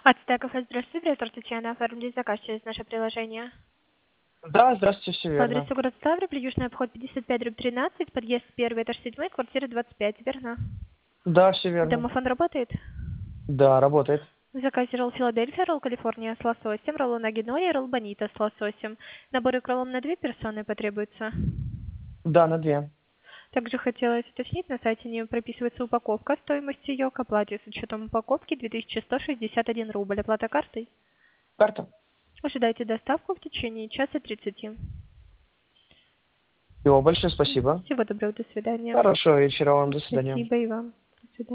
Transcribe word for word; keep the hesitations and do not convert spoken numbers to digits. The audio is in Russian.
Ацтеков, здравствуйте, директор Татьяна, оформили заказ через наше приложение. Да, здравствуйте, все По верно. адресу город Ставрополь, Южный обход пятьдесят пять, дробь тринадцать, подъезд первый, этаж седьмой, квартира двадцать пять, верно? Да, все верно. Домофон работает? Да, работает. В заказе ролл Филадельфия, ролл Калифорния с лососем, ролл Нагиноя и ролл Бонита с лососем. Наборы кроллом на две персоны потребуется. Да, на две. Также хотелось уточнить, на сайте не прописывается упаковка, стоимость ее к оплате с учетом упаковки две тысячи сто шестьдесят один рубль. Оплата картой? Карта. Ожидайте доставку в течение часа тридцати. Всего большое спасибо. Всего доброго, до свидания. Хорошего вечера вам, до свидания. Спасибо и вам.